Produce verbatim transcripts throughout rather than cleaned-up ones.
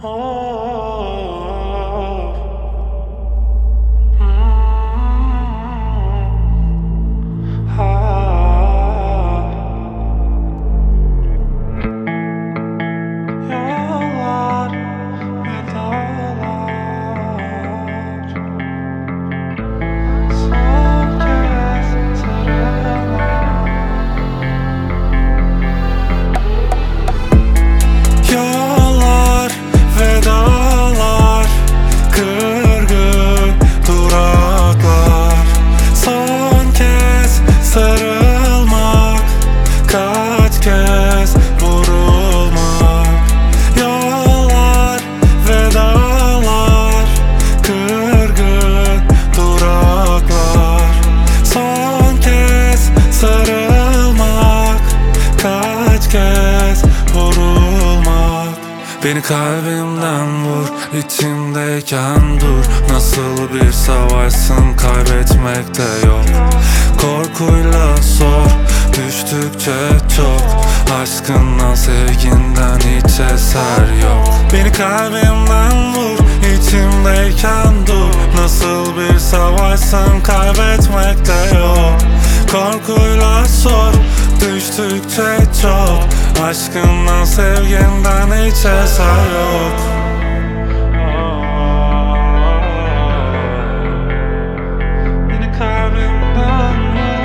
Beni kalbimden vur, içimdeyken dur. Nasıl bir savaşsın, kaybetmek de yok. Korkuyla sor, düştükçe çok. Aşkından, sevginden hiç eser yok. Beni kalbimden vur, içimdeyken dur. Nasıl bir savaşsın, kaybetmek de yok. Korkuyla sor, düştükçe çok. Aşkından, sevginden hiç eser yok. Beni kalbimden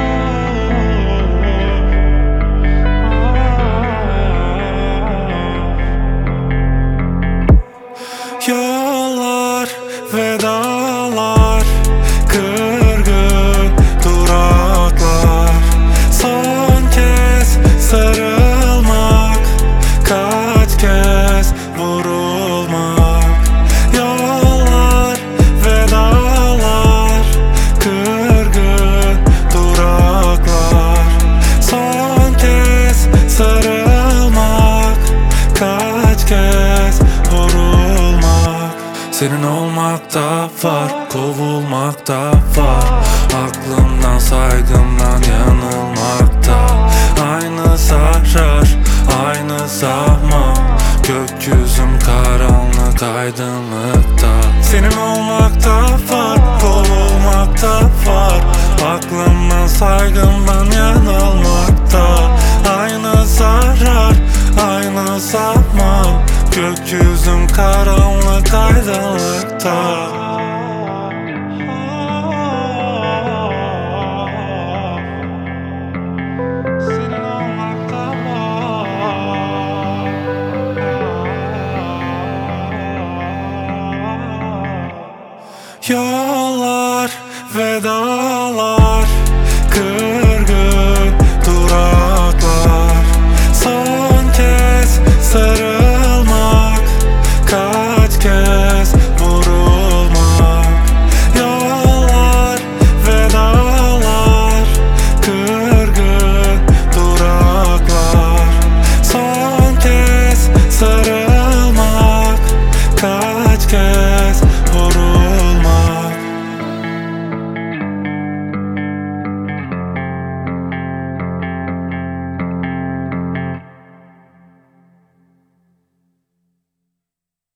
vur. Yollar ve dağlar, kırgın duraklar. Son kez sarılmak, kaç kez vurulmak. Yollar ve dağlar, kırgın duraklar. Son kez sarılmak, kaç kez vurulmak. Senin olmak da var, kovulmak da var. Aklımdan, saygımdan yanılmak da. Aynı zarar, aynı zaman. Gökyüzüm karanlık, aydınlıkta. Senin olmak da var, kovulmak da var. Aklımdan, saygımdan yanılmak da. Aynı zarar, aynı zaman. Gökyüzüm karanlık, aydınlıkta.